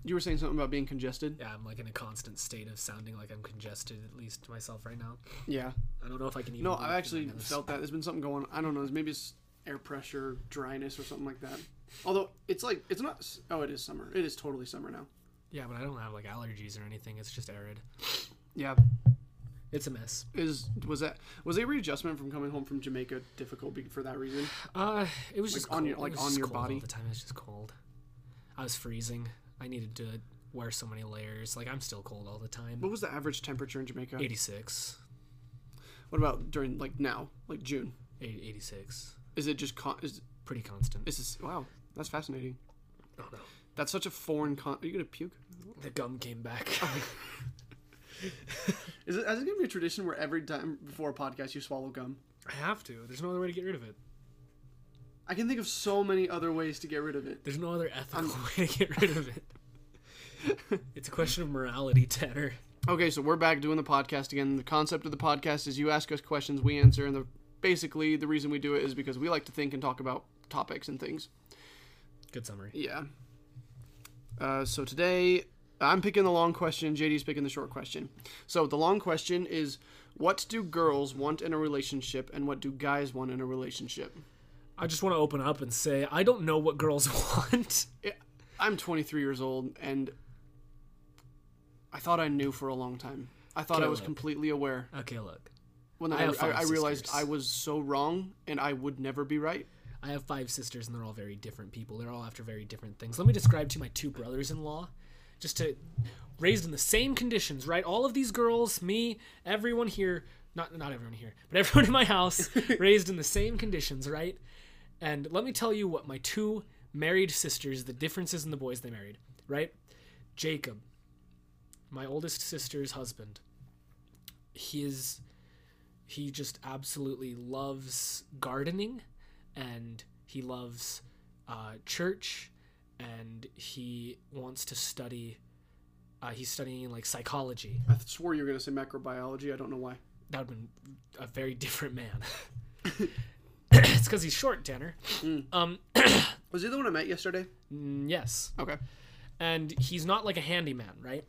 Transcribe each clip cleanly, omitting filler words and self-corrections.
You were saying something about being congested? Yeah, I'm like in a constant state of sounding like I'm congested, at least to myself right now. Yeah. I don't know if I can even... No, I've actually felt that. There's been something going on. I don't know. Maybe it's air pressure, dryness, or something like that. Although, it's like, it's not... Oh, it is summer. It is totally summer now. Yeah, but I don't have like allergies or anything. It's just arid. Yeah. It's a mess. Was a readjustment from coming home from Jamaica difficult for that reason? It was just on cold. on your body all the time. It was just cold. I was freezing. I needed to wear so many layers. Like, I'm still cold all the time. What was the average temperature in Jamaica? 86. What about during, like, now? Like, June? 86. Is it just... Pretty constant. Wow, that's fascinating. Oh, no. That's such a foreign... Are you going to puke? The gum came back. Is it going to be a tradition where every time before a podcast you swallow gum? I have to. There's no other way to get rid of it. I can think of so many other ways to get rid of it. There's no other ethical way to get rid of it. It's a question of morality, Tanner. Okay, so we're back doing the podcast again. The concept of the podcast is you ask us questions, we answer, and basically the reason we do it is because we like to think and talk about topics and things. Good summary. Yeah. So today, I'm picking the long question, JD's picking the short question. So the long question is, what do girls want in a relationship, and what do guys want in a relationship? I just want to open up and say, I don't know what girls want. I'm 23 years old, and I thought I knew for a long time. I thought I was completely aware. Okay, look. When I realized I was so wrong, and I would never be right. I have 5 sisters, and they're all very different people. They're all after very different things. Let me describe to you my 2 brothers-in-law. Raised in the same conditions, right? All of these girls, me, everyone here, not everyone here, but everyone in my house, raised in the same conditions, right? And let me tell you what my 2 married sisters, the differences in the boys they married, right? Jacob, my oldest sister's husband, he just absolutely loves gardening, and he loves church, and he wants to study. He's studying like psychology. I swore you were going to say macrobiology. I don't know why. That would have been a very different man. It's because he's short, Tanner. Was he the one I met yesterday? Yes. Okay. And he's not like a handyman, right?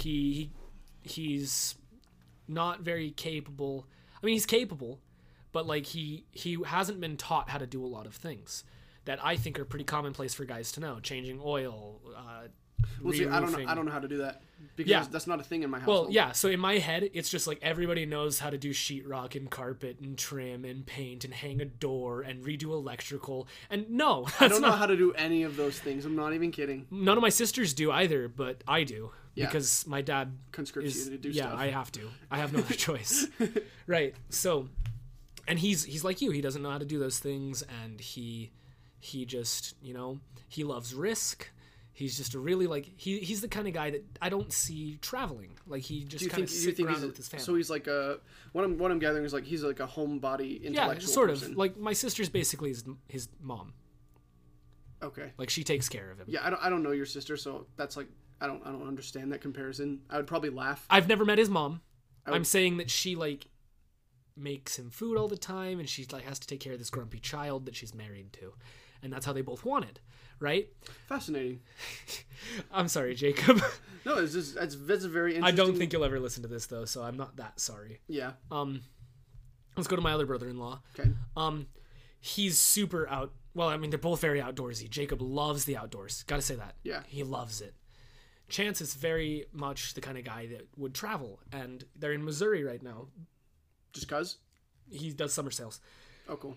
He's not very capable. I mean, he's capable, but like he hasn't been taught how to do a lot of things that I think are pretty commonplace for guys to know. Changing oil, well, see, I don't know how to do that because that's not a thing in my household. Well, yeah. So in my head, it's just like everybody knows how to do sheetrock and carpet and trim and paint and hang a door and redo electrical. And no, I don't know how to do any of those things. I'm not even kidding. None of my sisters do either, but I do because my dad conscripts you to do stuff. Yeah, I have to. I have no other choice. Right. So, and he's like you. He doesn't know how to do those things, and he just, he loves risk. He's just a really, he's the kind of guy that I don't see traveling. Like, he just kind of sits around with his family. So he's like what I'm gathering is like he's like a homebody intellectual sort person. of. Like, my sister's basically his mom. Okay. Like, she takes care of him. Yeah, I don't know your sister, so that's like, I don't understand that comparison. I would probably laugh. I've never met his mom. I'm saying that she, makes him food all the time, and she, has to take care of this grumpy child that she's married to. And that's how they both wanted, right? Fascinating. I'm sorry, Jacob. No, it's a very interesting... I don't think you'll ever listen to this, though, so I'm not that sorry. Yeah. Let's go to my other brother-in-law. Okay. He's super well, I mean, they're both very outdoorsy. Jacob loves the outdoors. Gotta say that. Yeah. He loves it. Chance is very much the kind of guy that would travel, and they're in Missouri right now. Just cause? He does summer sales. Oh, cool.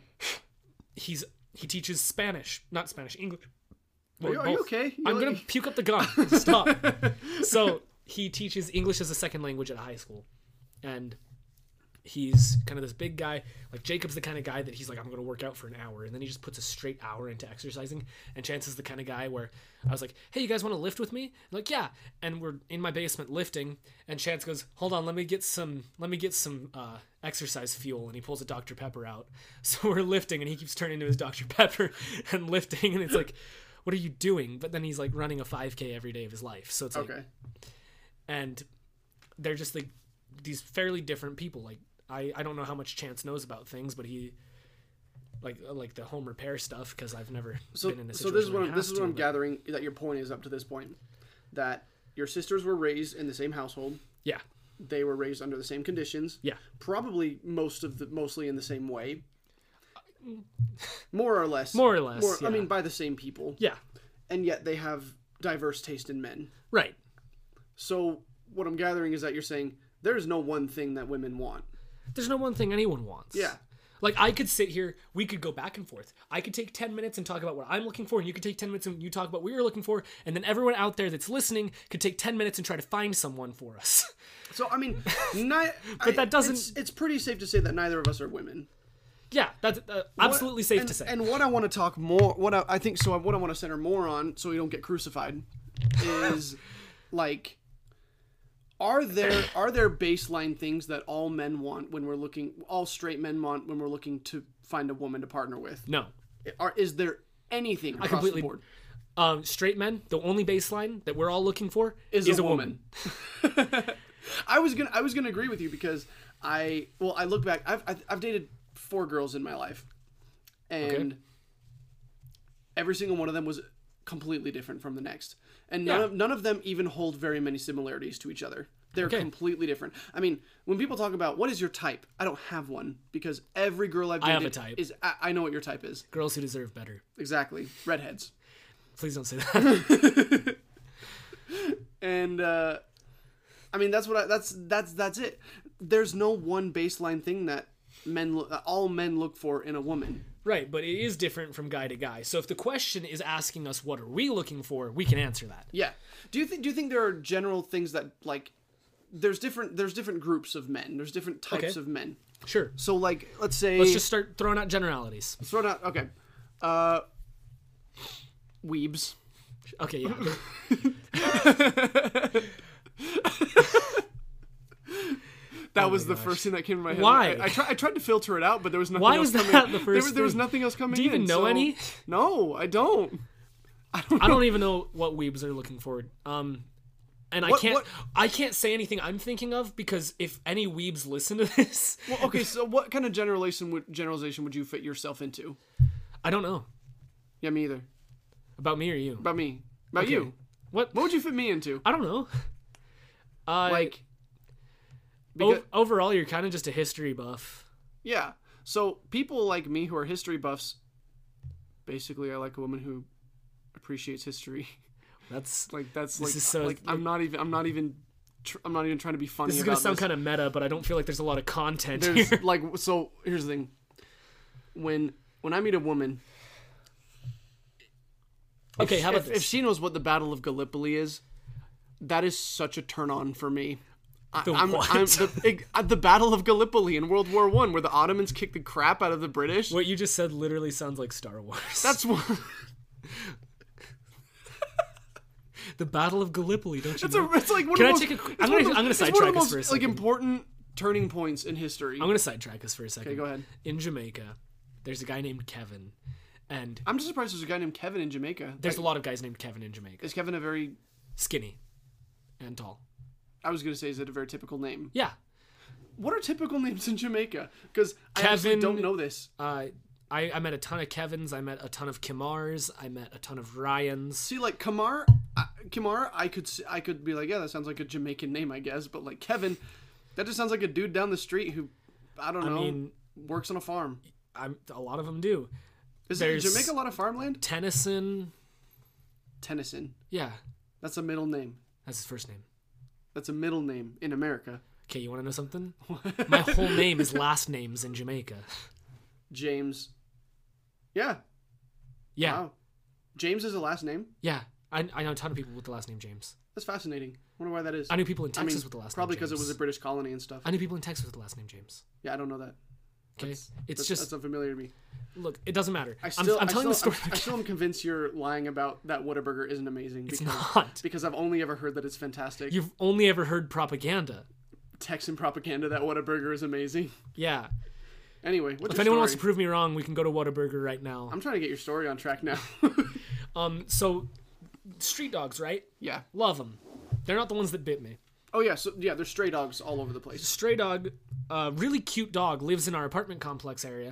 He teaches Spanish. Not Spanish, English. Well, are you okay? I'm going to puke up the gum. Stop. So, he teaches English as a second language at high school. And he's kind of this big guy. Like, Jacob's the kind of guy that he's like, I'm going to work out for an hour. And then he just puts a straight hour into exercising. And Chance is the kind of guy where I was like, hey, you guys want to lift with me? I'm like, yeah. And we're in my basement lifting. And Chance goes, hold on, let me get some exercise fuel. And he pulls a Dr. Pepper out. So we're lifting, and he keeps turning to his Dr. Pepper and lifting. And it's like, what are you doing? But then he's like running a 5K every day of his life. So it's like, okay. And they're just like these fairly different people. Like, I don't know how much Chance knows about things, but he like the home repair stuff, because I've never been in a situation. So this is what I'm gathering that your point is up to this point. that your sisters were raised in the same household. Yeah. They were raised under the same conditions. Yeah. Probably mostly in the same way. More or less. More or less. I mean, by the same people. Yeah. And yet they have diverse taste in men. Right. So what I'm gathering is that you're saying there's no one thing that women want. There's no one thing anyone wants. Yeah. Like, I could sit here, we could go back and forth. I could take 10 minutes and talk about what I'm looking for, and you could take 10 minutes and you talk about what you're looking for, and then everyone out there that's listening could take 10 minutes and try to find someone for us. So, I mean, that doesn't... It's pretty safe to say that neither of us are women. Yeah, that's absolutely safe to say. And what I want to talk more, what I want to center more on, so we don't get crucified, is, like... Are there baseline things that all men want when we're looking, all straight men want when we're looking to find a woman to partner with? No. Is there anything across the board? Straight men, the only baseline that we're all looking for is a woman. I was gonna agree with you because I look back. I've dated 4 girls in my life, and every single one of them was completely different from the next. And none of them even hold very many similarities to each other. They're completely different. I mean, when people talk about what is your type, I don't have one because every girl I've dated have a type. I know what your type is. Girls who deserve better. Exactly. Redheads. Please don't say that. And I mean that's it. There's no one baseline thing that all men look for in a woman. Right, but it is different from guy to guy. So if the question is asking us what are we looking for, we can answer that. Yeah. Do you think there are general things that, like, there's different groups of men. There's different types of men. Sure. So, like, let's just start throwing out generalities. Okay. Weebs. Okay, yeah. That was the first thing that came to my head. Why? I tried to filter it out, but there was nothing Why else was coming. that the first there was thing? nothing else coming in. Do you even know any? No, I don't. I don't even know what weebs are looking for. And I can't say anything I'm thinking of because if any weebs listen to this... Well, okay, so what kind of generalization would you fit yourself into? I don't know. Yeah, me either. About me or you? About me. About you. What would you fit me into? I don't know. Overall, you're kind of just a history buff. Yeah. So people like me who are history buffs, basically, I like a woman who appreciates history. I'm not even trying to be funny. This is gonna sound kind of meta, but I don't feel like there's a lot of content here. Like, so here's the thing. When I meet a woman, okay, how about if she knows what the Battle of Gallipoli is, that is such a turn on for me. The Battle of Gallipoli in World War I, where the Ottomans kicked the crap out of the British. What you just said literally sounds like Star Wars. That's what. The Battle of Gallipoli, don't you know? It's like one Can of I the take a? I'm gonna sidetrack us for a second. Like important turning points in history. I'm gonna sidetrack us for a second. Okay, go ahead. In Jamaica, there's a guy named Kevin, and I'm just surprised there's a guy named Kevin in Jamaica. There's a lot of guys named Kevin in Jamaica. Is Kevin a very skinny and tall? I was gonna say, is it a very typical name? Yeah. What are typical names in Jamaica? Because I actually don't know this. I met a ton of Kevins. I met a ton of Kimars. I met a ton of Ryans. See, like Kimar, I could be like, yeah, that sounds like a Jamaican name, I guess. But like Kevin, that just sounds like a dude down the street who, I don't know, works on a farm. A lot of them do. Is Jamaica a lot of farmland? Tennyson. Yeah. That's a middle name. That's his first name. That's a middle name in America. Okay, you want to know something? My whole name is last names in Jamaica. James. Yeah. Yeah. Wow. James is a last name? Yeah. I know a ton of people with the last name James. That's fascinating. I wonder why that is. I knew people in Texas with the last name James. Probably because it was a British colony and stuff. I knew people in Texas with the last name James. Yeah, I don't know that. Okay. That's unfamiliar to me. Look, it doesn't matter. I'm telling the story. I still am convinced you're lying about that Whataburger isn't amazing. It's not. Because I've only ever heard that it's fantastic. You've only ever heard propaganda. Texan propaganda that Whataburger is amazing. Yeah. Anyway, if anyone wants to prove me wrong, we can go to Whataburger right now. I'm trying to get your story on track now. So street dogs, right? Yeah. Love them. They're not the ones that bit me. Oh yeah, so yeah, there's stray dogs all over the place. Stray dog, really cute dog, lives in our apartment complex area,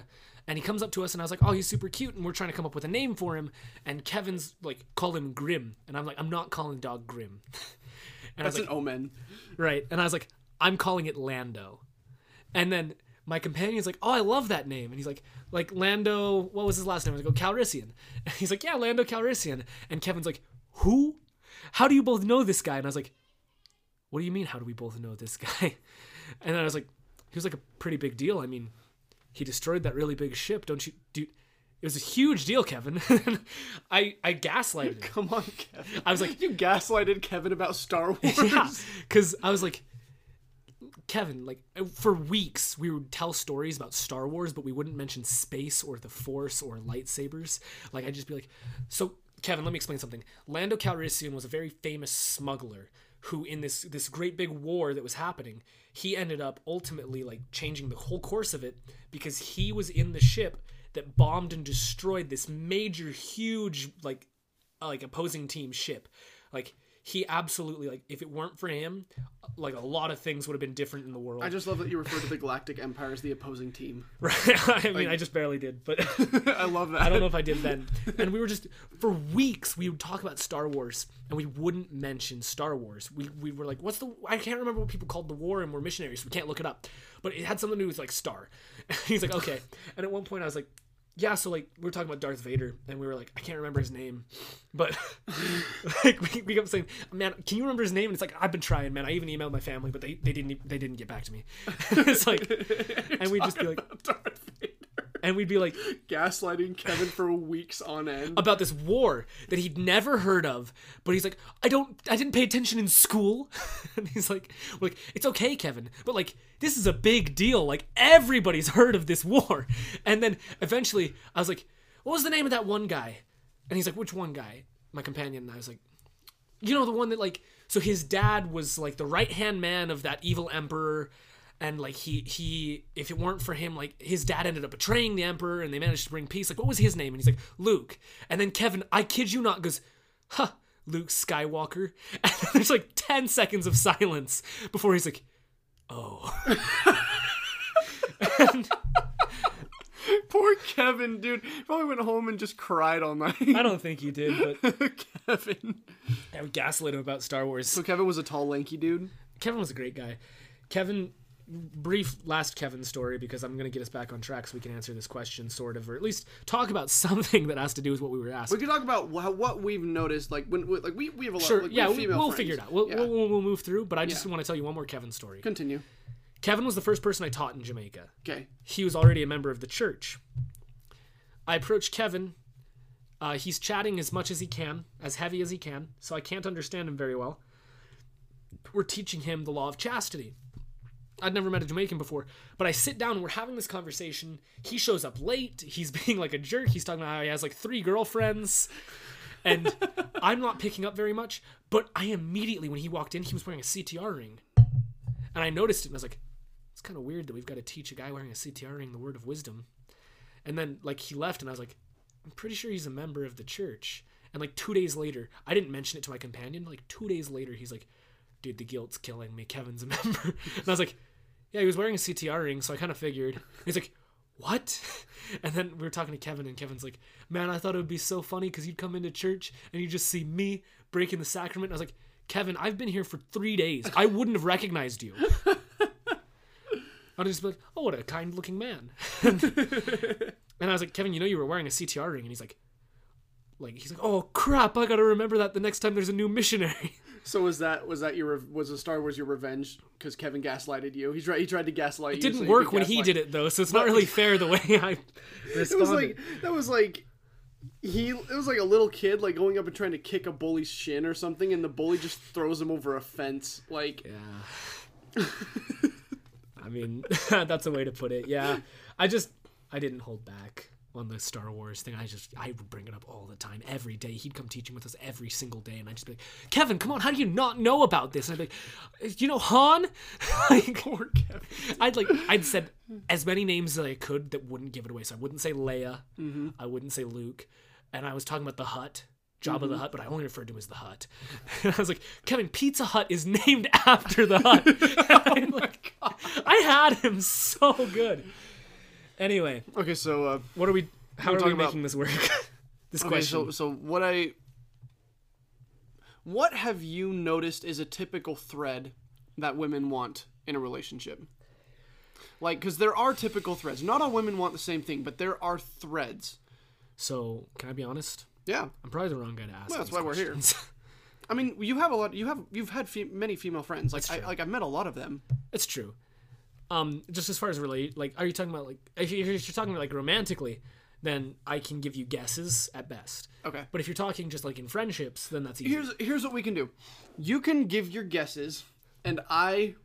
And he comes up to us, and I was like, oh, he's super cute, and we're trying to come up with a name for him. And Kevin's like, call him Grim. And I'm like, I'm not calling dog Grim. And That's I was like, an omen. right. And I was like, I'm calling it Lando. And then my companion's like, oh, I love that name. And he's like Lando, what was his last name? I was like, oh, Calrissian. And he's like, yeah, Lando Calrissian. And Kevin's like, who? How do you both know this guy? And I was like, what do you mean, how do we both know this guy? And then I was like, he was like a pretty big deal. I mean, he destroyed that really big ship, don't you? Dude, it was a huge deal, Kevin. I gaslighted him. Come on, Kevin. I was like, you gaslighted Kevin about Star Wars. yeah, because I was like, Kevin, like, for weeks we would tell stories about Star Wars, but we wouldn't mention space or the Force or lightsabers. Like, I'd just be like, so Kevin, let me explain something. Lando Calrissian was a very famous smuggler who, in this great big war that was happening, he ended up ultimately like changing the whole course of it because he was in the ship that bombed and destroyed this major, huge, like opposing team ship. Like, he absolutely, like, if it weren't for him, like, a lot of things would have been different in the world. I just love that you refer to the Galactic Empire as the opposing team. Right. I mean, I just barely did, but I love that. I don't know if I did then. And we were just, for weeks, we would talk about Star Wars, and we wouldn't mention Star Wars. We were like, I can't remember what people called the war, and we're missionaries, so we can't look it up. But it had something to do with, like, Star. And he's like, okay. And at one point I was like, yeah, so, like, we were talking about Darth Vader, and we were like, I can't remember his name, but, like, we kept saying, man, can you remember his name? And it's like, I've been trying, man. I even emailed my family, but they didn't get back to me. It's like, and we'd just be like, Darth Vader. and we'd be like, gaslighting Kevin for weeks on end about this war that he'd never heard of, but he's like, I didn't pay attention in school. And he's like, it's okay, Kevin, but, like, this is a big deal. Like, everybody's heard of this war. And then eventually I was like, what was the name of that one guy? And he's like, which one guy? My companion. And I was like, you know, the one that, like, so his dad was, like, the right-hand man of that evil emperor. And, like, he if it weren't for him, like, his dad ended up betraying the emperor and they managed to bring peace. Like, what was his name? And he's like, Luke. And then Kevin, I kid you not, goes, huh, Luke Skywalker. And then there's, like, 10 seconds of silence before he's like, oh. And poor Kevin, dude. Probably went home and just cried all night. I don't think he did, but Kevin. I would gaslight him about Star Wars. So Kevin was a tall, lanky dude? Kevin was a great guy. Kevin, brief last Kevin story, because I'm going to get us back on track so we can answer this question, sort of, or at least talk about something that has to do with what we were asked. We can talk about what we've noticed, like, when like we have a lot, sure, like, yeah, female we'll friends. figure it out. We'll move through, but I just Yeah. want to tell you one more Kevin story. Continue. Kevin was the first person I taught in Jamaica. Okay. He was already a member of the church. I approached Kevin. He's chatting as much as he can, as heavy as he can, so I can't understand him very well. We're teaching him the law of chastity. I'd never met a Jamaican before, but I sit down and we're having this conversation. He shows up late. He's being like a jerk. He's talking about how he has like 3 girlfriends. And I'm not picking up very much, but I immediately, when he walked in, he was wearing a CTR ring. And I noticed it and I was like, it's kind of weird that we've got to teach a guy wearing a CTR ring the word of wisdom. And then, like, he left and I was like, I'm pretty sure he's a member of the church. And, like, 2 days later, I didn't mention it to my companion. Like, 2 days later, he's like, dude, the guilt's killing me. Kevin's a member. And I was like, yeah, he was wearing a CTR ring, so I kind of figured. He's like, what? And then we were talking to Kevin, and Kevin's like, man, I thought it would be so funny because you'd come into church and you just see me breaking the sacrament. And I was like, Kevin, I've been here for 3 days. I wouldn't have recognized you. I'd just be like, oh, what a kind-looking man. And I was like, Kevin, you know you were wearing a CTR ring. And he's like, oh, crap, I got to remember that the next time there's a new missionary. So was the Star Wars your revenge because Kevin gaslighted you? He tried to gaslight you. It didn't so work when he did it, though, so it's not really fair the way I responded. It was like a little kid like going up and trying to kick a bully's shin or something, and the bully just throws him over a fence. Like, yeah. I mean, that's a way to put it. Yeah, I didn't hold back on the Star Wars thing. I would bring it up all the time, every day. He'd come teaching with us every single day, and I'd just be like, Kevin, come on, how do you not know about this? And I'd be like, you know Han? Like, poor Kevin. I'd said as many names as I could that wouldn't give it away. So I wouldn't say Leia. Mm-hmm. I wouldn't say Luke. And I was talking about the Hutt. Jabba the Hutt, but I only referred to him as the Hutt. And I was like, Kevin, Pizza Hut is named after the Hutt. I had him so good. Anyway, Okay, so what are we? How we're are we talking making about- this work? This okay, question. so what have you noticed is a typical thread that women want in a relationship? Like, because there are typical threads. Not all women want the same thing, but there are threads. So, can I be honest? Yeah. I'm probably the wrong guy to ask. Well, that's these why we're here. questions. I mean, you have a lot. You've had many female friends. Like, That's true. I've met a lot of them. It's true. Just as far as are you talking about like if you're talking like romantically, then I can give you guesses at best. Okay. But if you're talking just like in friendships, then that's easy. Here's what we can do. You can give your guesses, and I.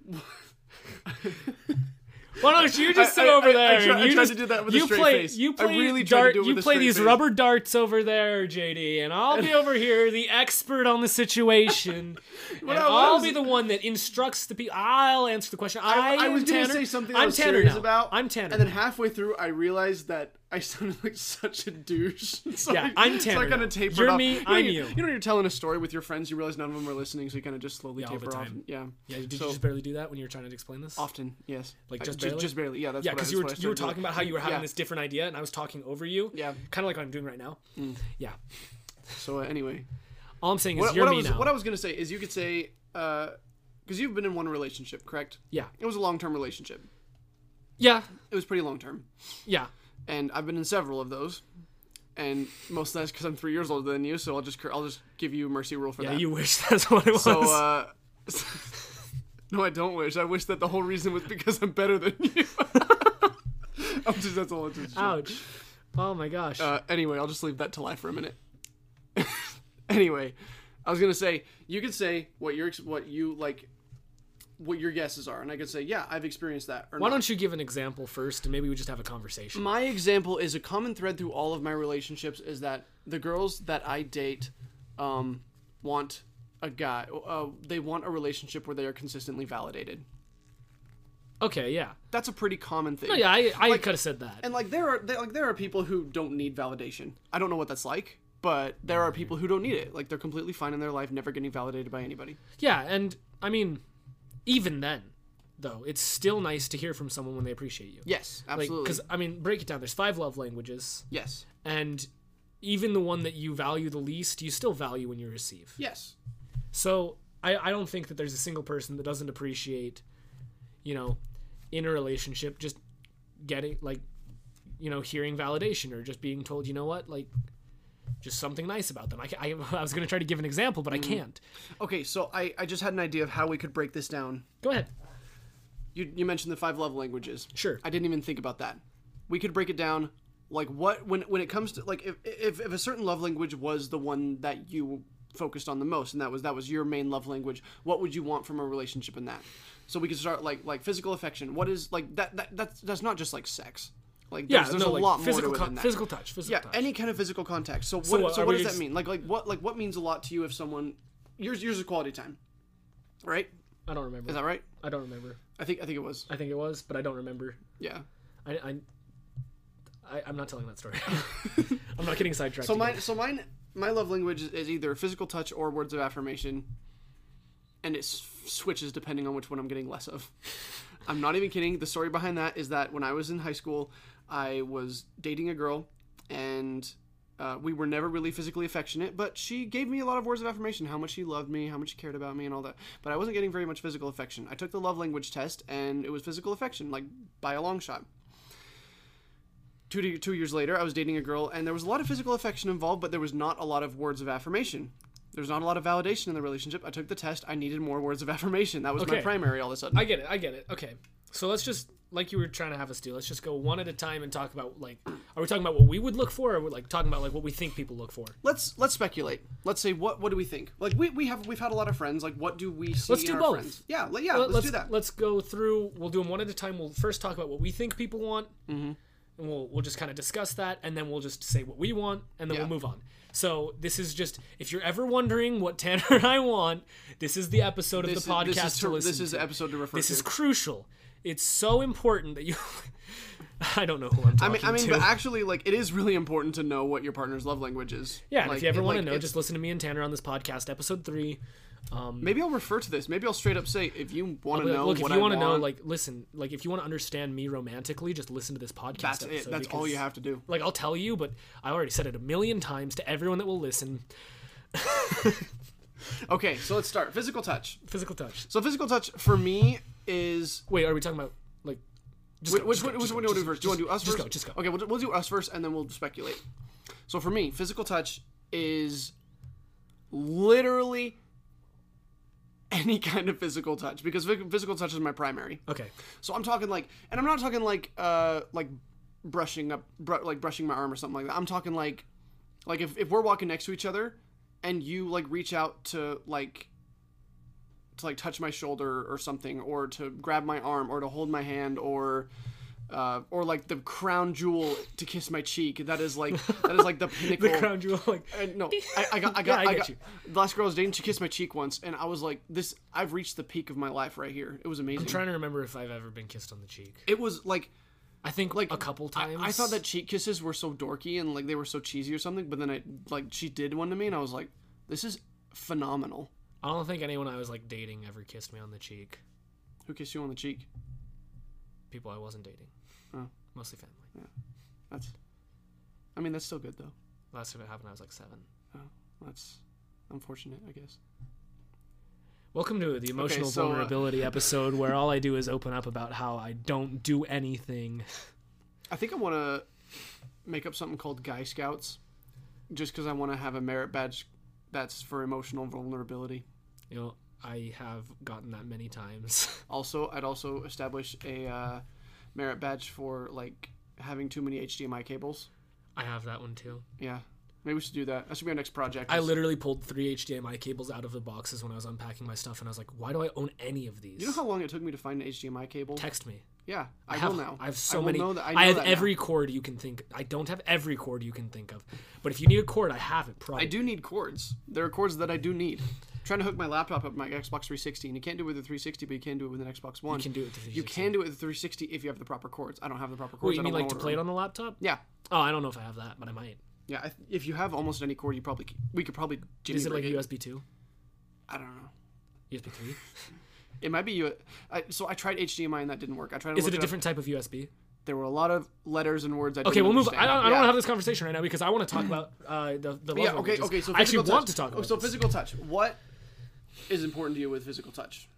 Why don't you just sit over there? I tried and you to do that with a straight face. You I play really tried to do it with You a play straight these face. rubber darts over there, JD, and I'll be over here, the expert on the situation, and I'll be the one that instructs the people. I'll answer the question. I was going gonna say something I I'm was Tanner serious now. about. I'm Tanner. And then halfway through, I realized that I sounded like such a douche. So Yeah, I'm So I Tanner kind now. of tapered You're off. me, know, I'm you. you. You know, when you're telling a story with your friends, you realize none of them are listening, so you kind of just slowly all the taper off. time. Yeah. Yeah, did So- you just barely do that when you were trying to explain this? Often, yes. Like, I- just barely? Just barely. Yeah, that's Yeah, what I- because that's you were what I you were started doing. talking about how you were having Yeah. this different idea, and I was talking over you. Yeah. Kind of like what I'm doing right now. Yeah. So anyway, All I'm saying is what, you're what I me was now. what I was gonna say is you could say because you've been in one relationship, correct? Yeah. It was a long-term relationship. Yeah. It was pretty long-term, Yeah. and I've been in several of those. And most of that's because I'm 3 years older than you, so I'll just give you mercy rule for Yeah. that. You wish that's what it was. So, no, I don't wish. I wish that the whole reason was because I'm better than you. That's all it's just. Ouch. Oh my gosh. Anyway, I'll just leave that to lie for a minute. Anyway, I was gonna say you could say what your guesses are, and I could say yeah, I've experienced that. Or Why not. don't you give an example first, and maybe we just have a conversation. My example is a common thread through all of my relationships is that the girls that I date want a guy. They want a relationship where they are consistently validated. Okay. Yeah. That's a pretty common thing. No. Yeah. I could have said that. And like there are people who don't need validation. I don't know what that's like, but there are people who don't need it. Like they're completely fine in their life, never getting validated by anybody. Yeah. And I mean, even then, though, it's still nice to hear from someone when they appreciate you. Yes, absolutely. Because I mean, break it down. There's 5 love languages, Yes. and even the one that you value the least, you still value when you receive. Yes. So I don't think that there's a single person that doesn't appreciate, in a relationship, just getting hearing validation or just being told, you know what, like, just something nice about them. I was going to try to give an example, but I can't. Okay, so I just had an idea of how we could break this down. Go ahead. You mentioned the 5 love languages. Sure. I didn't even think about that. We could break it down like what when it comes to like if a certain love language was the one that you focused on the most and that was your main love language, what would you want from a relationship in that? So we could start like physical affection. What is like that's not just like sex. Like there's a lot more to it than that. Physical touch. Yeah, touch. any kind of physical contact. So So what are we does that just- mean? Like what means a lot to you if someone yours is quality time, right? I don't remember. Is that right? I don't remember. I think it was. I think it was, but I don't remember. Yeah. I'm not telling that story. I'm not getting sidetracked. My love language is either physical touch or words of affirmation, and it switches depending on which one I'm getting less of. I'm not even kidding. The story behind that is that when I was in high school, I was dating a girl, and we were never really physically affectionate, but she gave me a lot of words of affirmation, how much she loved me, how much she cared about me, and all that. But I wasn't getting very much physical affection. I took the love language test, and it was physical affection, like by a long shot. 2 years later, I was dating a girl, and there was a lot of physical affection involved, but there was not a lot of words of affirmation. There's not a lot of validation in the relationship. I took the test. I needed more words of affirmation. That was my Okay. primary all of a sudden. I get it. Okay. So let's just, like you were trying to have us do, let's just go one at a time and talk about, like, are we talking about what we would look for, or are we, like, talking about, like, what we think people look for? Let's speculate. Let's say what do we think? Like we've had a lot of friends. Like what do we see Let's in do our both. friends? Yeah, let's do that. Let's go through, we'll do them one at a time. We'll first talk about what we think people want, and we'll just kind of discuss that, and then we'll just say what we want, and then Yeah. we'll move on. So this is just, if you're ever wondering what Tanner and I want, this is the episode of the podcast to listen This is to. the episode to refer This to. is crucial. It's so important that you... I don't know who I'm talking I mean, to. but actually, like, it is really important to know what your partner's love language is. Yeah, and like, if you ever want to know, it's- just listen to me and Tanner on this podcast, episode 3. Maybe I'll refer to this. Maybe I'll straight up say, if you want to know look, what if you want to know, like, listen, like, if you want to understand me romantically, just listen to this podcast. That's it. episode That's all because, you have to do. Like, I'll tell you, but I already said it a million times to everyone that will listen. Okay, so let's start. Physical touch. Physical touch. So physical touch for me is... Wait, are we talking about, like... Which one do you want to do first? Do you want to do us first? Just go. Okay, we'll do us first, and then we'll speculate. So for me, physical touch is literally any kind of physical touch, because physical touch is my primary. Okay. So I'm talking like, and I'm not talking like brushing my arm or something like that. I'm talking like if we're walking next to each other, and you like reach out to touch my shoulder or something, or to grab my arm, or to hold my hand, or like the crown jewel to kiss my cheek. That is like the pinnacle. The crown jewel, like... No, I got you. The last girl I was dating, she kissed my cheek once, and I was like, I've reached the peak of my life right here. It was amazing. I'm trying to remember if I've ever been kissed on the cheek. It was like... I think like a couple times. I thought that cheek kisses were so dorky and like they were so cheesy or something, but then she did one to me, and I was like, this is phenomenal. I don't think anyone I was like dating ever kissed me on the cheek. Who kissed you on the cheek? People I wasn't dating. Oh. Mostly family. Yeah. That's still good though. Last time it happened I was like 7. Oh, that's unfortunate, I guess. Welcome to the emotional vulnerability episode where all I do is open up about how I don't do anything. I think I want to make up something called Guy Scouts, just because I want to have a merit badge that's for emotional vulnerability. You know, I have gotten that many times. Also, I'd also establish a merit badge for like having too many HDMI cables. I have that one too. Yeah. Maybe we should do that. That should be our next project. I literally pulled 3 HDMI cables out of the boxes when I was unpacking my stuff, and I was like, why do I own any of these? You know how long it took me to find an HDMI cable? Text me. Yeah, I will now. I have so many. I have every cord you can think. I don't have every cord you can think of, but if you need a cord, I have it. Probably. I do need cords. There are cords that I do need. I'm trying to hook my laptop up to my Xbox 360, and you can't do it with the 360, but you can do it with an Xbox One. You can do it with the 360. You can do it with the 360 if you have the proper cords. I don't have the proper cords. Wait, you mean like to play it on the laptop? Yeah. Oh, I don't know if I have that, but I might. Yeah, if you have almost any cord, we could probably. Is it like USB 2? I don't know. USB 3? It might be so I tried HDMI and that didn't work. I tried. Is it a different type of USB? There were a lot of letters and words. Okay, we'll move. I don't want to have this conversation right now because I want to talk about the love languages. Okay. So I actually touch. want to talk about. So physical touch. What is important to you with physical touch?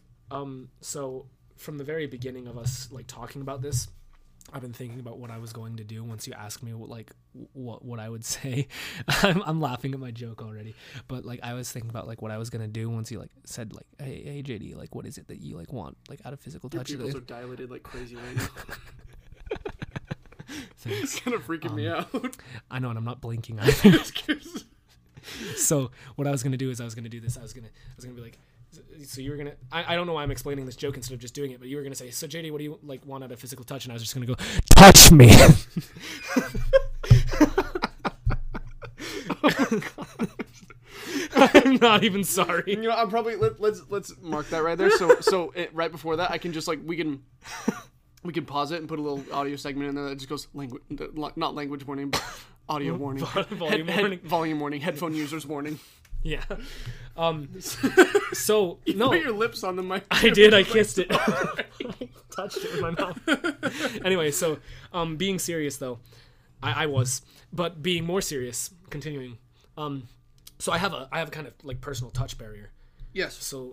So from the very beginning of us like talking about this, I've been thinking about what I was going to do once you asked me what I would say. I'm laughing at my joke already, but like I was thinking about like what I was gonna do once you like said like hey JD, like what is it that you like want like out of physical touch? Your pupils are dilated like crazy right now. Thanks. It's kind of freaking me out. I know, and I'm not blinking either. So what I was gonna do is I was gonna do this. I was gonna be like. So you were gonna I don't know why I'm explaining this joke instead of just doing it, but you were gonna say, so JD, what do you like want out of physical touch? And I was just gonna go, touch me. I'm not even sorry. You know, I'm probably let's mark that right there. So right before that, I can just like we can pause it and put a little audio segment in there that just goes not language warning, but audio warning, volume warning, headphone users warning. Yeah. So you no. put your lips on the mic. I did. I kissed it. I touched it with my mouth. Anyway, so being serious though, I was, but being more serious, continuing. So I have a kind of like personal touch barrier. Yes. So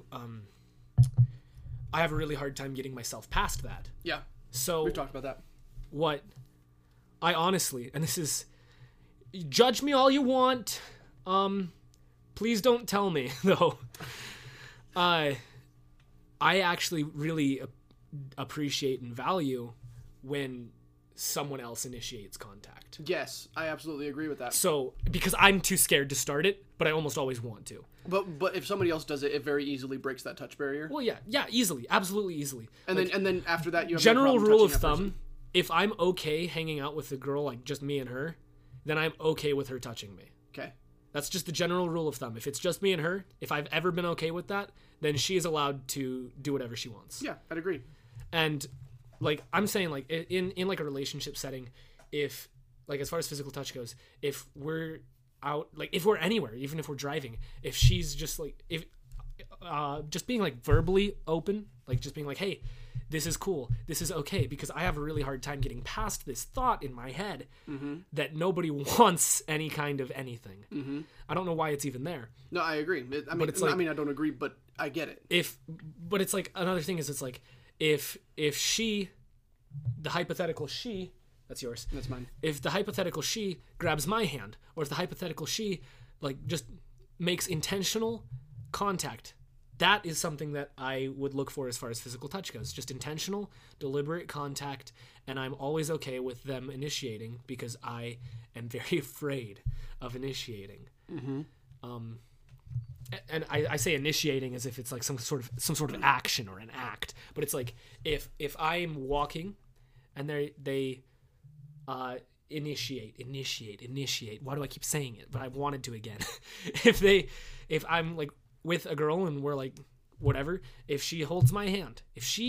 I have a really hard time getting myself past that. Yeah. So we've talked about that. What I honestly, and this is, judge me all you want. Please don't tell me, though. I actually really appreciate and value when someone else initiates contact. Yes, I absolutely agree with that. So, because I'm too scared to start it, but I almost always want to. But if somebody else does it, it very easily breaks that touch barrier. Well, yeah, easily, absolutely easily. And then after that, you have general rule of thumb: if I'm okay hanging out with a girl like just me and her, then I'm okay with her touching me. Okay. That's just the general rule of thumb. If it's just me and her, if I've ever been okay with that, then she is allowed to do whatever she wants. Yeah, I'd agree. And like I'm saying, like in like a relationship setting, if like as far as physical touch goes, if we're out, like if we're anywhere, even if we're driving, if she's just like, if just being like verbally open, like just being like, hey, this is cool, this is okay, because I have a really hard time getting past this thought in my head that nobody wants any kind of anything. I don't know why it's even there. No, I agree. I don't agree, but I get it. But it's like, another thing is, it's like, if she, the hypothetical she, that's yours. That's mine. If the hypothetical she grabs my hand, or if the hypothetical she, like, just makes intentional contact, that is something that I would look for as far as physical touch goes. Just intentional, deliberate contact, and I'm always okay with them initiating, because I am very afraid of initiating. And I say initiating as if it's like some sort of action or an act, but it's like, if I'm walking and they initiate. Why do I keep saying it? But I wanted to again. If I'm like with a girl and we're like, whatever, if she holds my hand,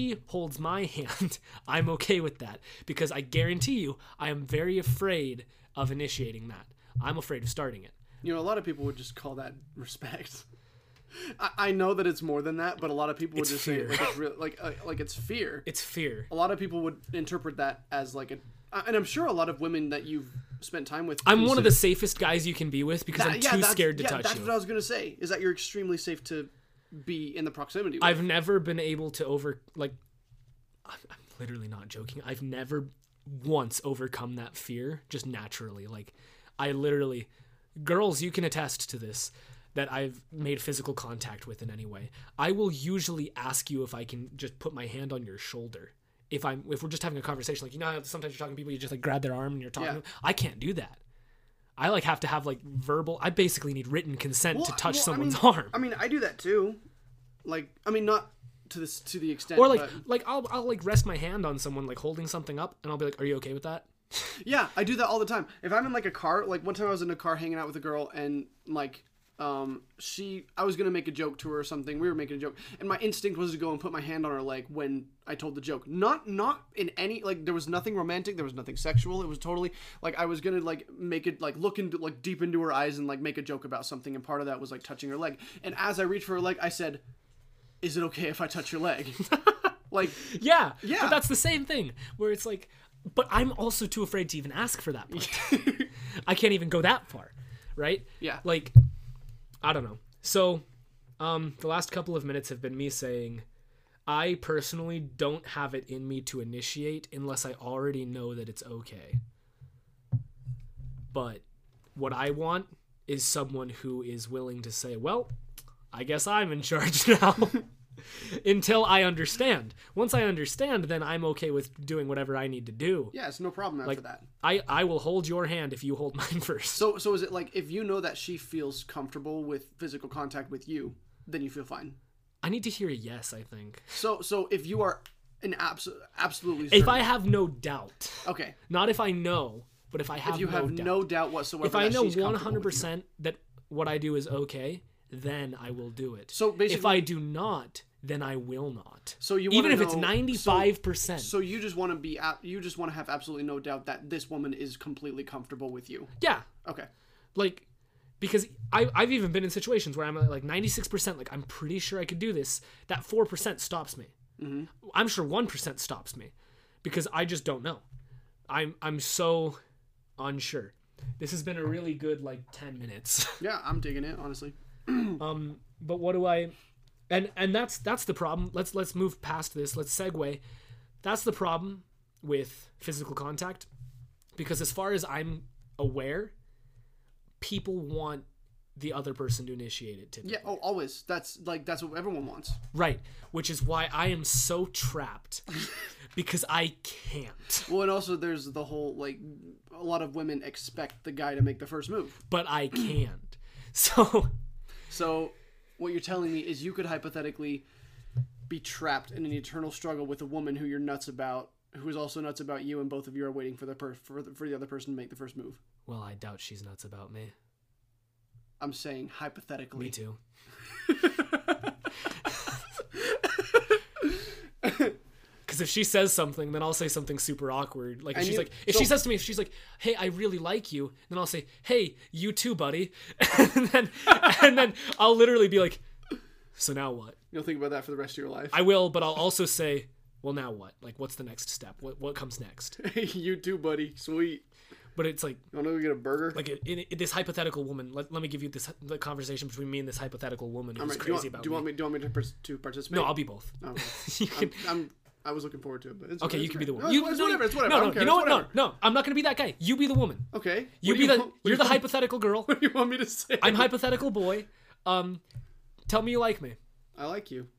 I'm okay with that, because I guarantee you, I am very afraid of initiating that. I'm afraid of starting it. You know, a lot of people would just call that respect. I know that it's more than that, but a lot of people would just say it like it's real, like it's fear. It's fear. A lot of people would interpret that as like and I'm sure a lot of women that you've spent time with. I'm one of the safest guys you can be with, because I'm too scared to touch you. That's what I was gonna say. Is that you're extremely safe to be in the proximity with. I've never been able to I'm literally not joking. I've never once overcome that fear just naturally. Like, I literally, girls, you can attest to this, that I've made physical contact with in any way. I will usually ask you if I can just put my hand on your shoulder. If we're just having a conversation, like, you know how sometimes you're talking to people, you just like grab their arm and you're talking to them? I can't do that. I like have to have like verbal, I basically need written consent to touch someone's arm. I mean, I do that too. Like, I mean, not to the extent. Or like I'll like rest my hand on someone like holding something up, and I'll be like, "Are you okay with that?" Yeah, I do that all the time. If I'm in like a car, like one time I was in a car hanging out with a girl, and like I was gonna make a joke to her or something. We were making a joke, and my instinct was to go and put my hand on her leg when I told the joke. Not in any, like, there was nothing romantic, there was nothing sexual. It was totally like I was gonna like make it like look into like deep into her eyes and like make a joke about something, and part of that was like touching her leg. And as I reached for her leg, I said, "Is it okay if I touch your leg?" Like, yeah, but that's the same thing where it's like, but I'm also too afraid to even ask for that part. I can't even go that far, right? Yeah. Like, I don't know. So, the last couple of minutes have been me saying, I personally don't have it in me to initiate unless I already know that it's okay. But what I want is someone who is willing to say, well, I guess I'm in charge now. Until I understand. Once I understand, then I'm okay with doing whatever I need to do. Yeah, it's no problem after that. I will hold your hand if you hold mine first. So is it like, if you know that she feels comfortable with physical contact with you, then you feel fine? I need to hear a yes, I think. So if you are an absolutely certain, if I have no doubt. Okay. Not if I know, but if I have no doubt. If you have no doubt whatsoever. If I know 100% that what I do is okay, then I will do it. So basically, if I do not, then I will not. So you even if it's 95%. So you just want to have absolutely no doubt that this woman is completely comfortable with you. Yeah. Okay. Like, because I've even been in situations where I'm like 96%, like I'm pretty sure I could do this. That 4% stops me. Mm-hmm. I'm sure 1% stops me because I just don't know. I'm so unsure. This has been a really good like 10 minutes. Yeah, I'm digging it, honestly. But what do I? And that's the problem. Let's move past this. Let's segue. That's the problem with physical contact, because as far as I'm aware, people want the other person to initiate it typically. Yeah, always. That's what everyone wants. Right, which is why I am so trapped because I can't. Well, and also there's the whole like a lot of women expect the guy to make the first move, but I can't. So what you're telling me is you could hypothetically be trapped in an eternal struggle with a woman who you're nuts about, who is also nuts about you, and both of you are waiting for the other person to make the first move. Well, I doubt she's nuts about me. I'm saying hypothetically. Me too. Because if she says something, then I'll say something super awkward. Like, if she says to me, if she's like, "Hey, I really like you," then I'll say, "Hey, you too, buddy," and then I'll literally be like, So now what? You'll think about that for the rest of your life. I will, but I'll also say, well, now what? Like, what's the next step? What comes next? Hey, you too, buddy. Sweet. But it's like, You want to go get a burger? like in this hypothetical woman. Let me give you the conversation between me and this hypothetical woman who's Alright, crazy about do you want me to participate? No, I'll be both. Oh, okay. You can, I was looking forward to it, but it's okay, it's you can be the great. woman. No, it's whatever. It's whatever. I No, don't care. you know It's what? whatever. No, I'm not gonna be that guy. You be the woman. Okay. You're the hypothetical girl. What do you want me to say? I'm hypothetical boy. Tell me you like me. I like you.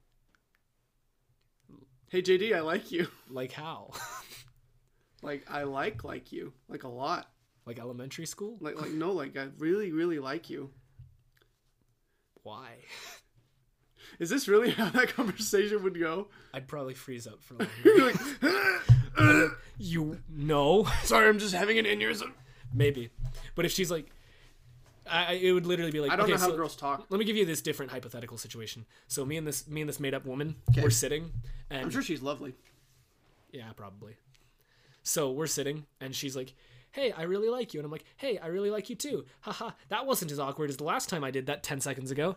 Hey JD, I like you. Like how? Like I like you, like a lot. Like elementary school? Like no, like I really really like you. Why? Is this really how that conversation would go? I'd probably freeze up for a long You're like, You know? sorry, I'm just having an aneurysm. Maybe. But if she's like, it would literally be like, I don't okay, know how so girls talk. let me give you this different hypothetical situation. So me and this made up woman, Okay. we're sitting, and I'm sure she's lovely. yeah, probably. So we're sitting, and she's like, hey, I really like you. And I'm like, hey, I really like you too. Haha, that wasn't as awkward as the last time I did that 10 seconds ago.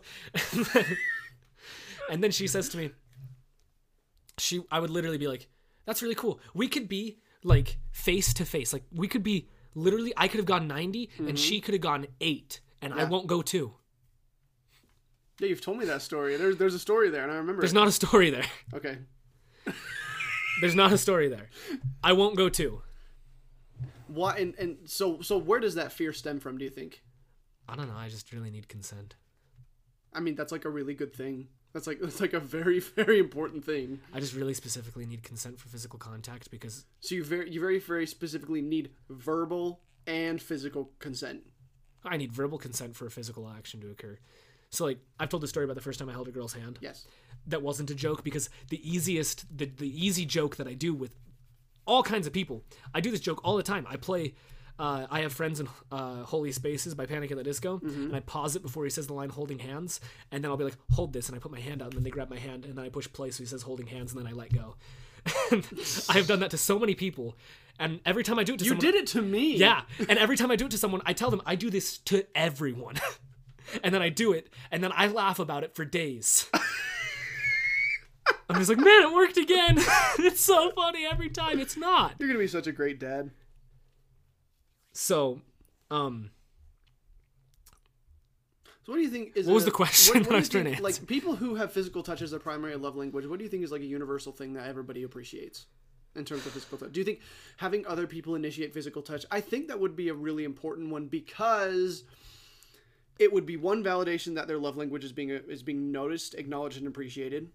And then she says to me, I would literally be like, that's really cool. We could be like face to face. Like we could be literally, I could have gone 90 and she could have gone 8 and I Yeah. won't go 2. Yeah, you've told me that story. There's a story there, and I remember. There's it. not a story there. Okay. There's not a story there. I won't go 2. Why? And so where does that fear stem from? Do you think? I don't know. I just really need consent. I mean, that's like a really good thing. That's like a very very important thing. I just really specifically need consent for physical contact because So you very specifically need verbal and physical consent. I need verbal consent for a physical action to occur. So like I've told the story about the first time I held a girl's hand. Yes. That wasn't a joke because the easy joke that I do with all kinds of people. I do this joke all the time. I play I have friends in Holy Spaces by Panic at the Disco, and I pause it before he says the line holding hands, and then I'll be like, hold this, and I put my hand out, and then they grab my hand, and then I push play so he says holding hands, and then I let go. I have done that to so many people, and every time I do it to someone... You did it to me. Yeah, and every time I do it to someone, I tell them I do this to everyone. And then I do it, and then I laugh about it for days. I'm just like, man, it worked again. It's so funny every time. It's not. You're gonna be such a great dad. So, So what do you think is? What was the question that I was trying to answer? Like people who have physical touch as their primary love language, what do you think is like a universal thing that everybody appreciates in terms of physical touch? Do you think having other people initiate physical touch? I think that would be a really important one because it would be one validation that their love language is being noticed, acknowledged, and appreciated.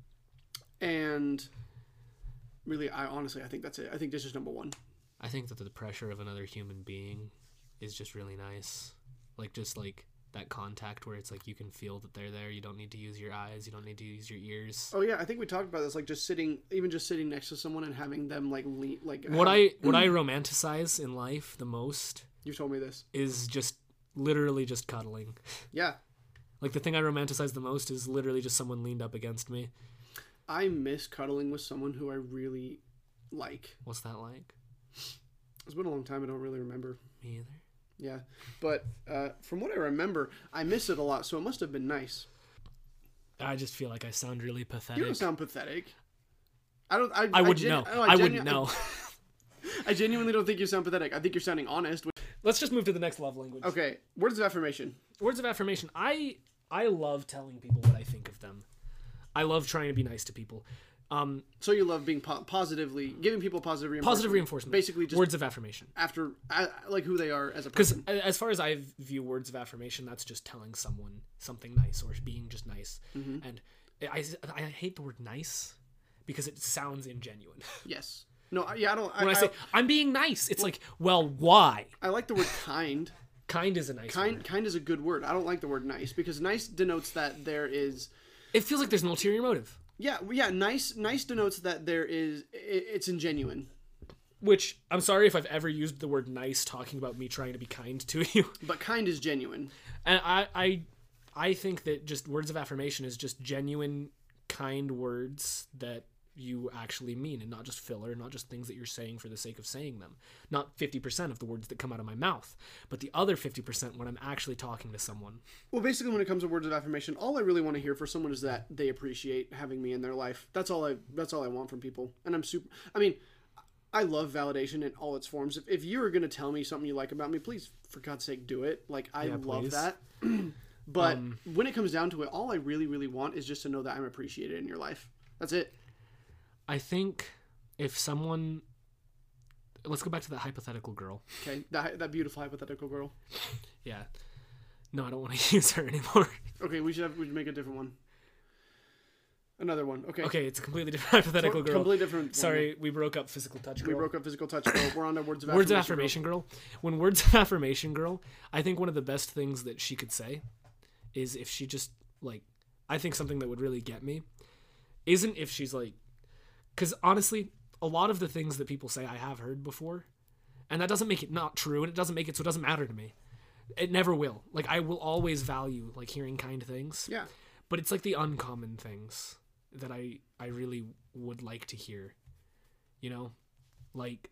And really, I think that's it. I think this is number one. I think that the pressure of another human being is just really nice. Like, just like that contact where it's like you can feel that they're there. You don't need to use your eyes. You don't need to use your ears. Oh yeah, I think we talked about this. Like just sitting next to someone and having them like lean, like What I romanticize in life the most you told me this is just literally just cuddling. Yeah, Like the thing I romanticize the most is literally just someone leaned up against me. I miss cuddling with someone who I really like. What's that like? It's been a long time. I don't really remember. Me either. Yeah, but from what I remember, I miss it a lot. So it must have been nice. I just feel like I sound really pathetic. You don't sound pathetic. I don't. I wouldn't know. I wouldn't know. I genuinely don't think you sound pathetic. I think you're sounding honest. Let's just move to the next love language. Okay, words of affirmation. Words of affirmation. I love telling people what I think of them. I love trying to be nice to people. So you love being positively giving people positive reinforcement. Positive reinforcement. Basically, just words of affirmation. after like who they are as a Because person. as far as I view words of affirmation, that's just telling someone something nice or being just nice. Mm-hmm. And I hate the word nice because it sounds ingenuine. Yes. No. Yeah. I don't. When I say I'm being nice, it's like, well, why? I like the word kind. Kind is a nice word. Kind is a good word. I don't like the word nice because nice denotes that there is. It feels like there's an ulterior motive. Yeah. Nice denotes that there is. It's ingenuine. Which, I'm sorry if I've ever used the word nice talking about me trying to be kind to you. But kind is genuine. And I think that just words of affirmation is just genuine, kind words that you actually mean, and not just filler, not just things that you're saying for the sake of saying them. Not 50% of the words that come out of my mouth, but the other 50% when I'm actually talking to someone. Well, basically, when it comes to words of affirmation, all I really want to hear for someone is that they appreciate having me in their life. That's all I want from people. And I love validation in all its forms. If you're going to tell me something you like about me, please, for God's sake, do it. Like, I love that. But when it comes down to it, all I really, really want is just to know that I'm appreciated in your life. That's it. I think if someone... Let's go back to that hypothetical girl. Okay, that beautiful hypothetical girl. Yeah. No, I don't want to use her anymore. Okay, we should make a different one. Another one. Okay. Okay, it's a completely different hypothetical girl. Completely different. Sorry, we broke up physical touch girl. We broke up physical touch girl. We're on to words of affirmation. Words of affirmation girl. When words of affirmation girl, I think one of the best things that she could say is if she just, like, I think something that would really get me isn't if she's like, because honestly, a lot of the things that people say I have heard before, and that doesn't make it not true, and it doesn't make it so it doesn't matter to me. It never will. Like, I will always value, like, hearing kind things. Yeah. But it's like the uncommon things that I really would like to hear. You know? Like,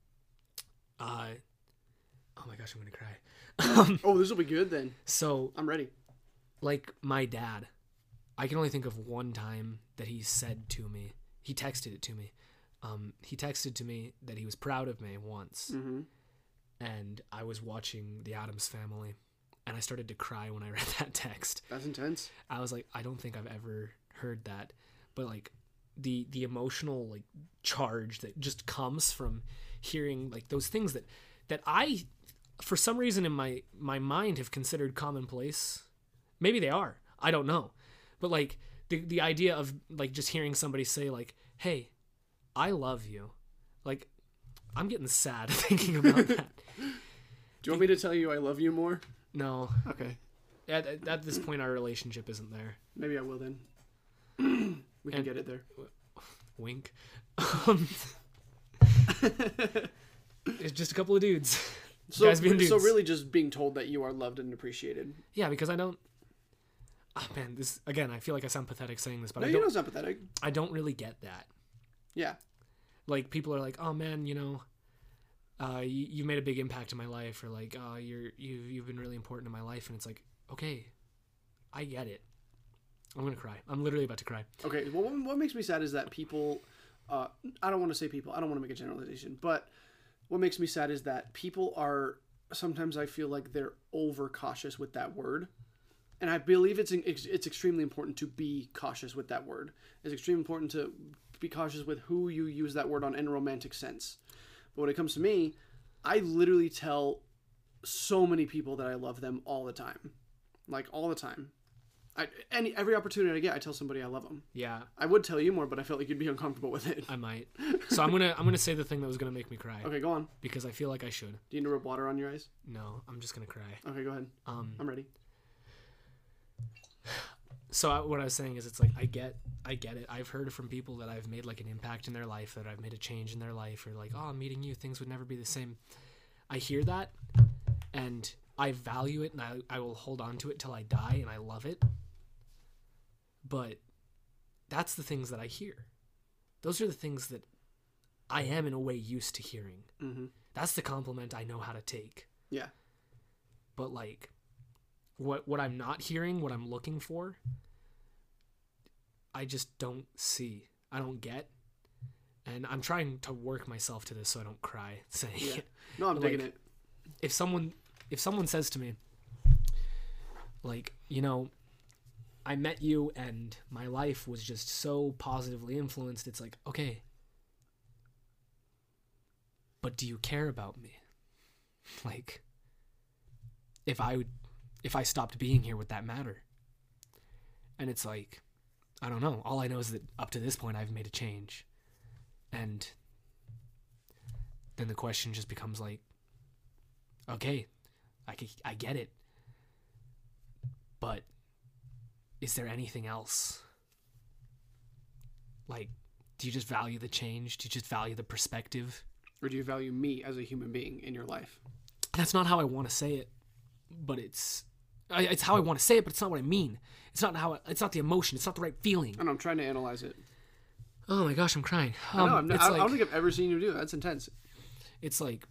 oh my gosh, I'm gonna cry. Oh, this will be good then. So, I'm ready. Like, my dad, I can only think of one time that he said to me, he texted it to me. He texted to me that he was proud of me once. Mm-hmm. And I was watching The Addams Family, and I started to cry when I read that text. That's intense. I was like, I don't think I've ever heard that. But, like, the emotional, like, charge that just comes from hearing, like, those things that I, for some reason in my mind, have considered commonplace. Maybe they are. I don't know. But, like, the idea of, like, just hearing somebody say, like, hey, I love you. Like, I'm getting sad thinking about that. Do you want me to tell you I love you more? No. Okay. At this point, our relationship isn't there. Maybe I will then. We can get it there. Wink. It's just a couple of dudes. Guys being dudes. So really just being told that you are loved and appreciated. Yeah, because I don't... Oh, man, this... Again, I feel like I sound pathetic saying this, but no, I don't... No, it's not pathetic. I don't really get that. Yeah. Like, people are like, oh, man, you know... you made a big impact in my life, or like, you've been really important in my life, and it's like, okay, I get it. I'm gonna cry. I'm literally about to cry. Okay, well, what makes me sad is that people, I don't want to say people, I don't want to make a generalization, but what makes me sad is that people are, sometimes I feel like they're over cautious with that word, and I believe it's extremely important to be cautious with that word. It's extremely important to be cautious with who you use that word on in a romantic sense. But when it comes to me, I literally tell so many people that I love them all the time. Like, all the time. Every opportunity I get, I tell somebody I love them. Yeah. I would tell you more, but I felt like you'd be uncomfortable with it. I might. So I'm gonna say the thing that was gonna make me cry. Okay, go on. Because I feel like I should. Do you need to rub water on your eyes? No, I'm just gonna cry. Okay, go ahead. I'm ready. So what I was saying is, it's like, I get it. I've heard from people that I've made, like, an impact in their life, that I've made a change in their life, or like, oh, meeting you, things would never be the same. I hear that, and I value it, and I will hold on to it till I die, and I love it. But that's the things that I hear. Those are the things that I am, in a way, used to hearing. Mm-hmm. That's the compliment I know how to take. Yeah. But, like, what I'm not hearing, what I'm looking for, I just don't see. I don't get. And I'm trying to work myself to this so I don't cry saying it. No, I'm digging it. If someone says to me, like, you know, I met you and my life was just so positively influenced, it's like, okay, but do you care about me? Like, if I stopped being here, would that matter? And it's like, I don't know. All I know is that up to this point, I've made a change. And then the question just becomes like, okay, I get it. But is there anything else? Like, do you just value the change? Do you just value the perspective? Or do you value me as a human being in your life? That's not how I want to say it, but it's how I want to say it, but it's not what I mean. It's not the emotion. It's not the right feeling. And I'm trying to analyze it. Oh my gosh, I'm crying. I know. It's I don't think I've ever seen you do that. That's intense. It's like,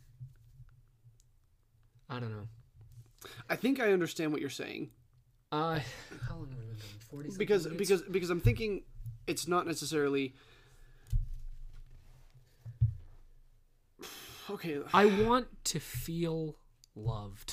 I don't know. I think I understand what you're saying. How long have we been going? 40 Because I'm thinking it's not necessarily. Okay. I want to feel loved.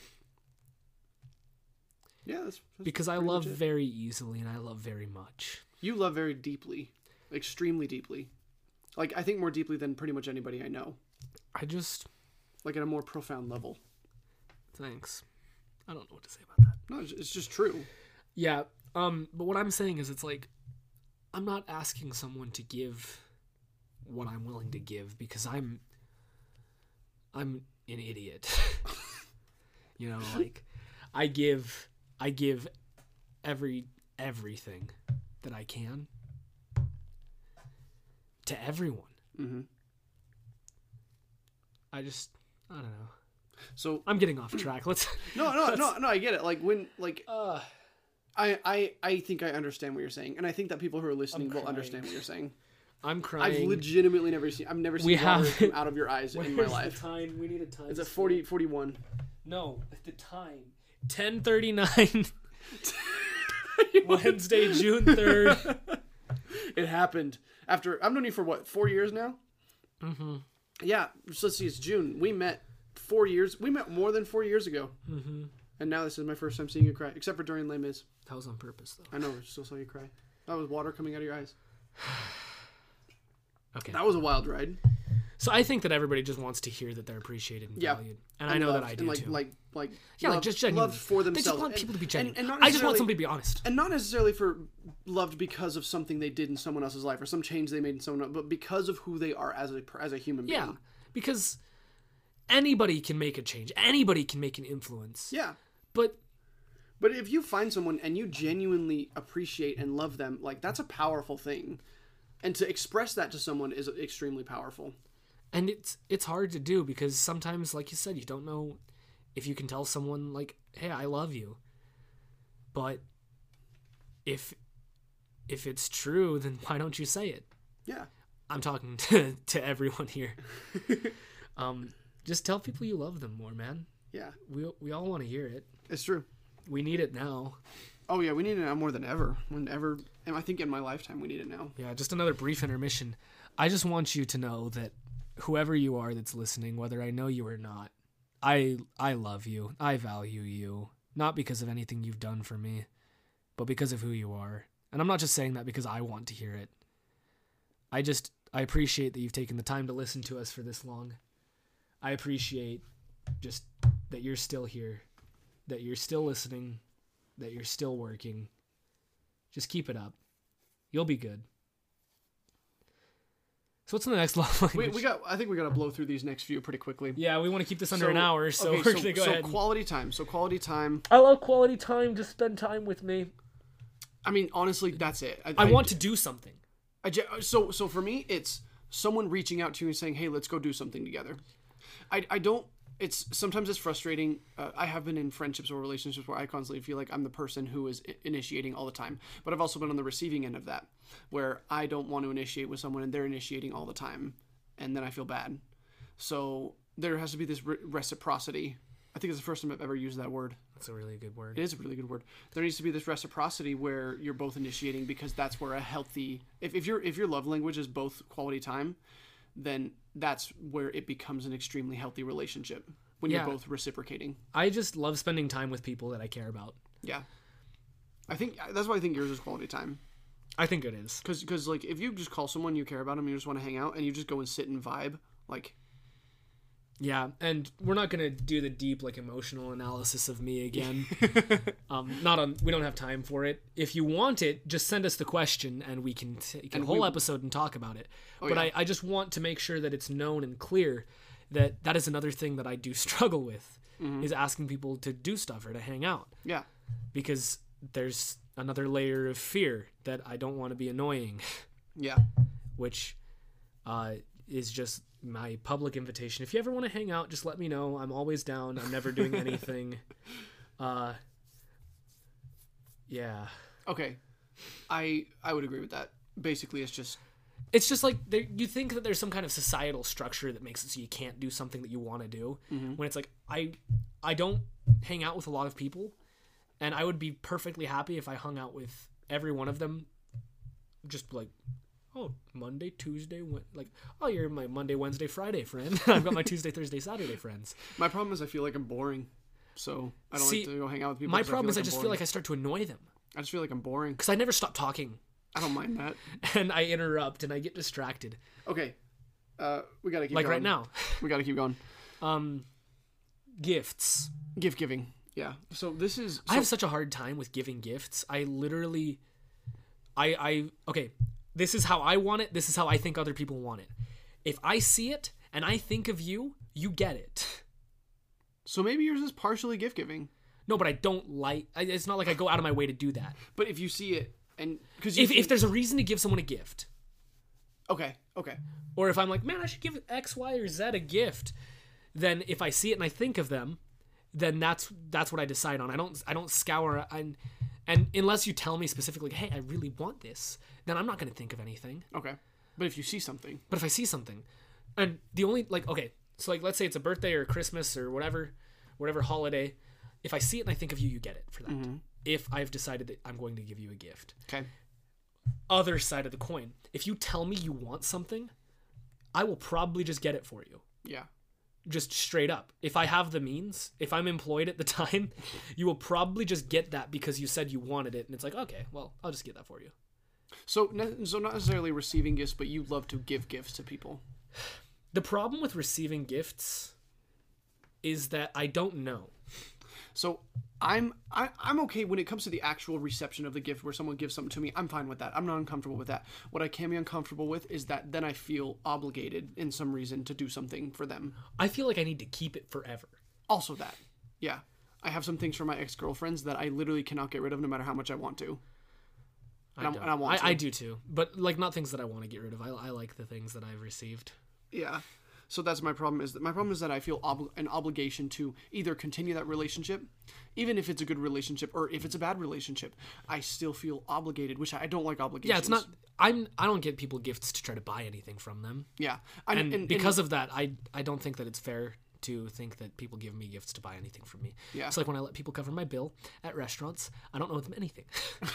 Yeah, that's because I pretty love legit. very easily and I love very much. You love very deeply, extremely deeply. Like, I think more deeply than pretty much anybody I know. Like, at a more profound level. Thanks. I don't know what to say about that. No, it's just true. Yeah. But what I'm saying is, it's like, I'm not asking someone to give what I'm willing to give because I'm an idiot. You know, like, I give everything that I can to everyone. Mm-hmm. I don't know. So I'm getting off track. Let's no, I get it. Like when, like, I think I understand what you're saying, and I think that people who are listening will understand what you're saying. I'm crying. I've legitimately never seen water come out of your eyes in my life. The time? We need a time. It's at 41. No, the time. 10:39. Wednesday, June 3rd. It happened after I've known you for what, 4 years now? Mm-hmm. Yeah. So let's see. It's June. We met 4 years. We met more than 4 years ago. Mm-hmm. And now this is my first time seeing you cry, except for during Les Mis. That was on purpose, though. I know. I still saw you cry. That was water coming out of your eyes. Okay. That was a wild ride. So I think that everybody just wants to hear that they're appreciated and valued, and I know that I do too. Like yeah, love, like just genuine. loved for themselves. They just want people to be genuine. And I just want somebody to be honest. And not necessarily for loved because of something they did in someone else's life or some change they made in someone else, but because of who they are as a human being. Yeah, because anybody can make a change. Anybody can make an influence. Yeah. But if you find someone and you genuinely appreciate and love them, like, that's a powerful thing. And to express that to someone is extremely powerful. And it's hard to do because sometimes, like you said, you don't know if you can tell someone, like, hey, I love you. But if it's true, then why don't you say it? Yeah. I'm talking to everyone here. Just tell people you love them more, man. Yeah. We all want to hear it. It's true. We need it now. Oh, yeah, we need it now more than ever. And I think in my lifetime we need it now. Yeah, just another brief intermission. I just want you to know that whoever you are that's listening, whether I know you or not, I love you. I value you. Not because of anything you've done for me, but because of who you are. And I'm not just saying that because I want to hear it. I appreciate that you've taken the time to listen to us for this long. I appreciate just that you're still here, that you're still listening, that you're still working. Just keep it up. You'll be good. So what's the next love language? I think we got to blow through these next few pretty quickly. Yeah, we want to keep this under an hour, so we're going to go ahead. So quality time. I love quality time. Just spend time with me. I mean, honestly, that's it. I want to do something. So for me, it's someone reaching out to you and saying, hey, let's go do something together. Sometimes it's frustrating. I have been in friendships or relationships where I constantly feel like I'm the person who is initiating all the time. But I've also been on the receiving end of that, where I don't want to initiate with someone and they're initiating all the time. And then I feel bad. So there has to be this reciprocity. I think it's the first time I've ever used that word. That's a really good word. It is a really good word. There needs to be this reciprocity where you're both initiating, because that's where a healthy... If your love language is both quality time, then that's where it becomes an extremely healthy relationship, when you're both reciprocating. I just love spending time with people that I care about. Yeah. I think that's why I think yours is quality time. I think it is. Because like, if you just call someone, you care about them, you just want to hang out, and you just go and sit and vibe, like... Yeah, and we're not going to do the deep, like, emotional analysis of me again. We don't have time for it. If you want it, just send us the question, and we can take a whole episode and talk about it. I just want to make sure that it's known and clear that is another thing that I do struggle with, is asking people to do stuff or to hang out. Yeah. Because there's another layer of fear that I don't want to be annoying. Yeah. Which is just my public invitation. If you ever want to hang out, just let me know. I'm always down. I'm never doing anything. Yeah. Okay. I would agree with that. basically it's just It's just like you think that there's some kind of societal structure that makes it so you can't do something that you want to do. When it's like I don't hang out with a lot of people, and I would be perfectly happy if I hung out with every one of them, just like, oh, Monday, Tuesday, like, oh, you're my Monday, Wednesday, Friday friend. I've got my Tuesday, Thursday, Saturday friends. my problem is I feel like I'm boring, so I don't See, like to go hang out with people. My 'cause problem is I I'm just feel boring. like I start to annoy them I just feel like I'm boring. because I never stop talking, I don't mind that. and I interrupt and I get distracted. Okay, we gotta keep Like going. right now, We gotta keep going. gifts. Gift giving. Yeah. So this is. I have such a hard time with giving gifts. I literally, okay, this is how I want it. This is how I think other people want it. If I see it and I think of you, you get it. So maybe yours is partially gift giving. No, but I don't like, it's not like I go out of my way to do that. But if you see it and because If there's a reason to give someone a gift, okay, or if I'm like, man, I should give X, Y, or Z a gift, then if I see it and I think of them, then that's what I decide on. I don't scour and unless you tell me specifically, hey, I really want this, then I'm not going to think of anything. okay. But if you see something, But if I see something, and the only, like, okay, so like let's say it's a birthday or Christmas or whatever holiday, if I see it and I think of you, you get it for that. If I've decided that I'm going to give you a gift. okay. Other side of the coin, if you tell me you want something, I will probably just get it for you. Yeah. Just straight up. If I have the means, if I'm employed at the time, you will probably just get that because you said you wanted it, and it's like, okay, well, I'll just get that for you. So not necessarily receiving gifts, but you love to give gifts to people. The problem with receiving gifts is that I don't know. So I'm okay when it comes to the actual reception of the gift, where someone gives something to me. I'm fine with that. I'm not uncomfortable with that. What I can be uncomfortable with is that then I feel obligated in some reason to do something for them. I feel like I need to keep it forever. Also that, yeah. I have some things for my ex-girlfriends that I literally cannot get rid of no matter how much I want to. And I want to. I do too, but like not things that I want to get rid of. I like the things that I've received. Yeah. So that's my problem is that I feel an obligation to either continue that relationship, even if it's a good relationship, or if it's a bad relationship, I still feel obligated, which I don't like obligations. Yeah, it's not. I don't get people gifts to try to buy anything from them. Yeah. And because of that, I don't think that it's fair to think that people give me gifts to buy anything from me. Yeah. It's like when I let people cover my bill at restaurants, I don't owe them anything.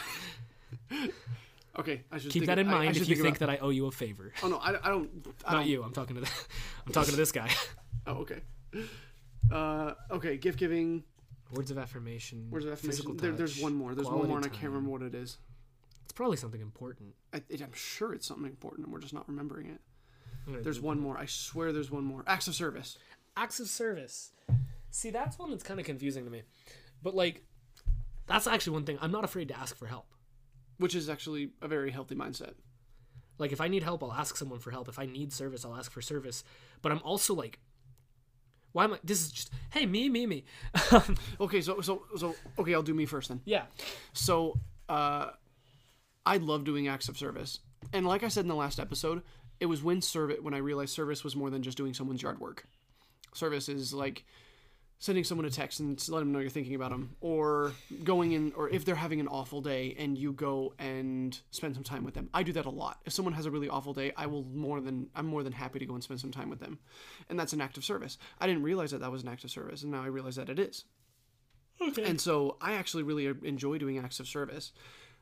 Okay, I should Keep think that in I mind should if you think about- that I owe you a favor. Oh no, I don't. Not you. I'm talking to I'm talking to this guy. Oh, okay. Okay, gift giving. Words of affirmation. Words of physical affirmation. There's touch, one more. There's one quality more, and I time. can't remember what it is. It's probably something important. I'm sure it's something important, and we're just not remembering it. I'm gonna There's Google one more. I swear there's one more. Acts of service. Acts of service. See, that's one that's kind of confusing to me. But like, that's actually one thing. I'm not afraid to ask for help. Which is actually a very healthy mindset. Like, if I need help, I'll ask someone for help. If I need service, I'll ask for service. But I'm also like, why am I? This is just, hey, me. Okay, so okay, I'll do me first then. Yeah. So, I love doing acts of service, and like I said in the last episode, it was when I realized service was more than just doing someone's yard work. Service is like sending someone a text and let them know you're thinking about them, or going in, or if they're having an awful day and you go and spend some time with them. I do that a lot. If someone has a really awful day, I'm more than happy to go and spend some time with them, and that's an act of service. I didn't realize that was an act of service, and now I realize that it is. Okay. And so I actually really enjoy doing acts of service,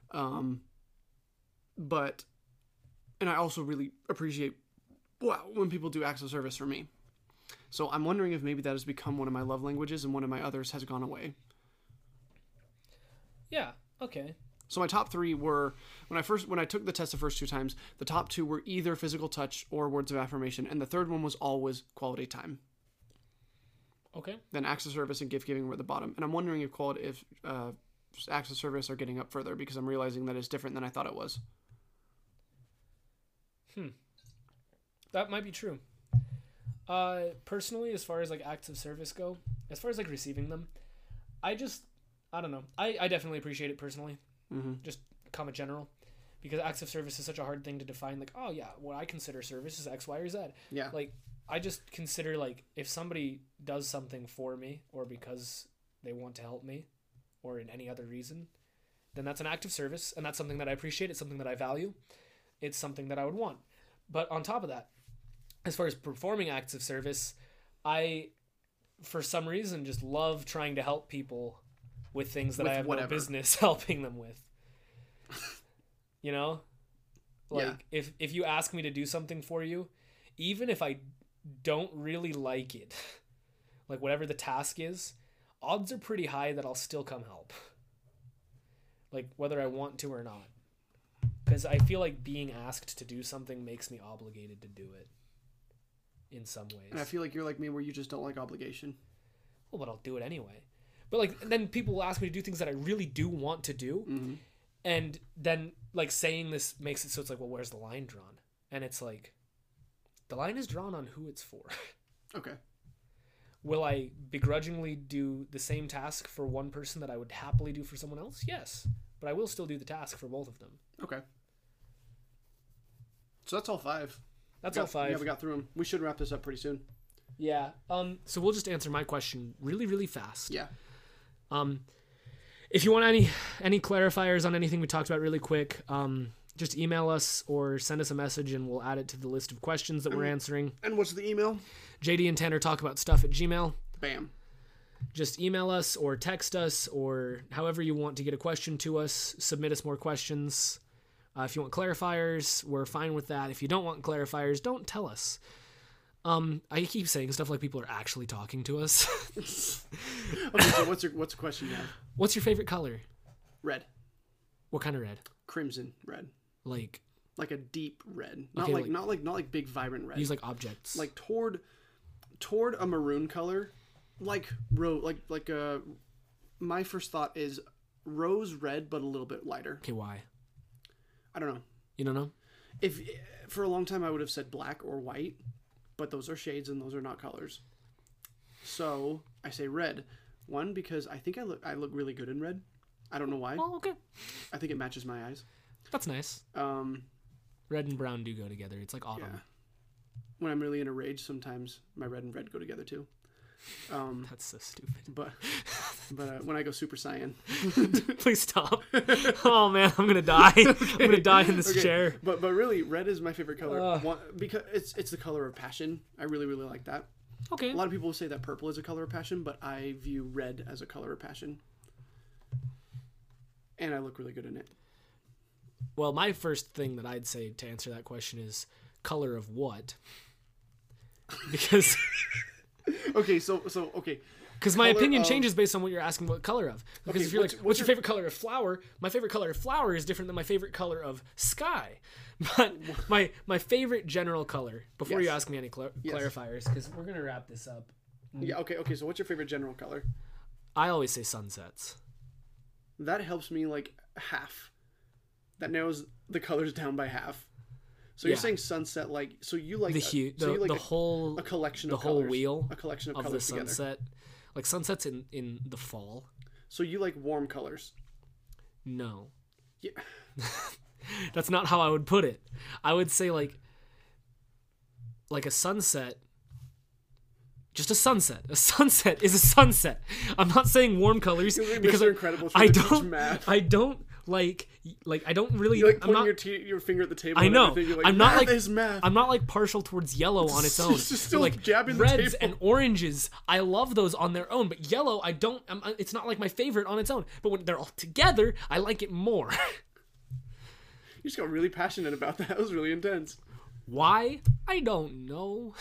but I also really appreciate when people do acts of service for me. So I'm wondering if maybe that has become one of my love languages and one of my others has gone away. Yeah. Okay. So my top three were, when I took the test the first two times, the top two were either physical touch or words of affirmation, and the third one was always quality time. Okay. Then acts of service and gift giving were at the bottom. And I'm wondering if acts of service are getting up further, because I'm realizing that it's different than I thought it was. That might be true. Personally, as far as like acts of service go, as far as like receiving them, I don't know. I definitely appreciate it personally. Mm-hmm. Just comment general, because acts of service is such a hard thing to define. Like, oh yeah, what I consider service is X, Y, or Z. Yeah. Like, I just consider like if somebody does something for me or because they want to help me, or in any other reason, then that's an act of service, and that's something that I appreciate. It's something that I value. it's something that I would want. But on top of that, as far as performing acts of service, I, for some reason, just love trying to help people with things that I have no business helping them with. You know? Like, if you ask me to do something for you, even if I don't really like it, like whatever the task is, odds are pretty high that I'll still come help. Like, whether I want to or not. Because I feel like being asked to do something makes me obligated to do it. In some ways. And I feel like you're like me where you just don't like obligation. Well, but I'll do it anyway. But, like, then people will ask me to do things that I really do want to do. Mm-hmm. And then, like, saying this makes it so it's like, well, where's the line drawn? And it's like, the line is drawn on who it's for. Okay. Will I begrudgingly do the same task for one person that I would happily do for someone else? Yes. But I will still do the task for both of them. Okay. So that's all 5. That's all 5. Yeah, we got through them. We should wrap this up pretty soon. Yeah. So we'll just answer my question really, really fast. Yeah. If you want any clarifiers on anything we talked about really quick, just email us or send us a message and we'll add it to the list of questions that we're answering. And what's the email? JD and Tanner talk about stuff at Gmail. Bam. Just email us or text us or however you want to get a question to us. Submit us more questions. If you want clarifiers, we're fine with that. If you don't want clarifiers, don't tell us. I keep saying stuff like people are actually talking to us. Okay, so what's the question you have? What's your favorite color? Red. What kind of red? Crimson red. Like a deep red. Okay, Not like big vibrant red. Use like objects. Like toward a maroon color. My first thought is rose red but a little bit lighter. Okay, why? I don't know. You don't know? If for a long time I would have said black or white, but those are shades and those are not colors. So I say red. One, because I think I look really good in red. I don't know why. Oh, okay. I think it matches my eyes. That's nice. Red and brown do go together. It's like autumn. Yeah. When I'm really in a rage, sometimes my red and red go together too. That's so stupid. But when I go Super Saiyan, please stop. Oh man, I'm gonna die. I'm gonna die in this chair. But really, red is my favorite color. Because it's the color of passion. I really like that. Okay. A lot of people say that purple is a color of passion, but I view red as a color of passion. And I look really good in it. Well, my first thing that I'd say to answer that question is color of what? Because okay. Because my opinion changes based on what you're asking what color of. Because if you're what's your favorite color of flower? My favorite color of flower is different than my favorite color of sky. But my favorite general color, before you ask me any clarifiers, because we're going to wrap this up. Yeah, okay. So what's your favorite general color? I always say sunsets. That helps me like half. That narrows the colors down by half. So you're saying sunset, like, so you like the hue, the whole a collection of the whole colors, wheel, a collection of the colors sunset, together. like sunsets in the fall. So you like warm colors? No. Yeah. That's not how I would put it. I would say like a sunset. Just a sunset. A sunset is a sunset. I'm not saying warm colors because I don't like I don't really. You like I'm pointing not, your finger at the table. I know. You're like, I'm not like math. I'm not like partial towards yellow on its own. Just still like jabbing the reds table. and oranges, I love those on their own. But yellow, I don't. It's not like my favorite on its own. But when they're all together, I like it more. You just got really passionate about that. That was really intense. Why? I don't know.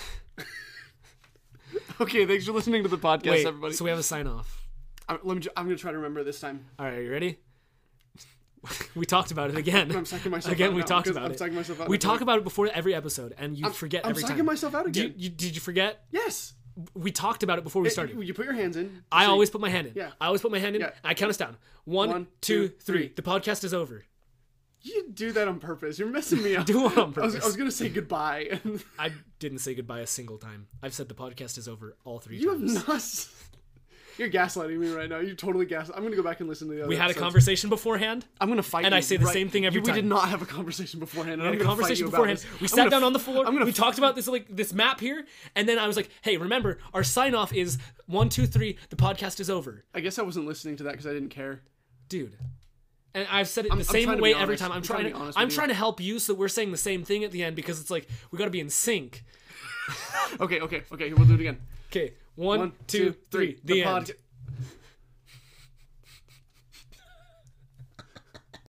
Okay, thanks for listening to the podcast, everybody. So we have a sign off. I'm going to try to remember this time. All right, are you ready? We talked about it again. I'm psyching myself again, out we now, talked about I'm it. psyching myself out we now. talk about it before every episode, and you forget every time. I'm psyching myself out again. Did you forget? Yes. We talked about it before we started. You put your hands in. I always put my hand in. Yeah. I always put my hand in. Yeah. I count us down. 1, 2, 3. The podcast is over. You do that on purpose. You're messing me up. Do it on purpose. I was going to say goodbye. I didn't say goodbye a single time. I've said the podcast is over all 3 you times. You have not. You're gaslighting me right now. You totally gaslight. I'm going to go back and listen to the other We had episodes. a conversation beforehand. I'm going to fight you. And I say the same thing every time. We did not have a conversation beforehand. We had a conversation beforehand. We sat down on the floor. We talked about this map here. And then I was like, hey, remember, our sign-off is 1, 2, 3. The podcast is over. I guess I wasn't listening to that because I didn't care. Dude. And I've said it the I'm same trying to way be every honest. time. I'm trying to be honest with I'm you. trying to help you so that we're saying the same thing at the end because it's like we got to be in sync. Okay. We'll do it again. Okay, one, two, three. The end.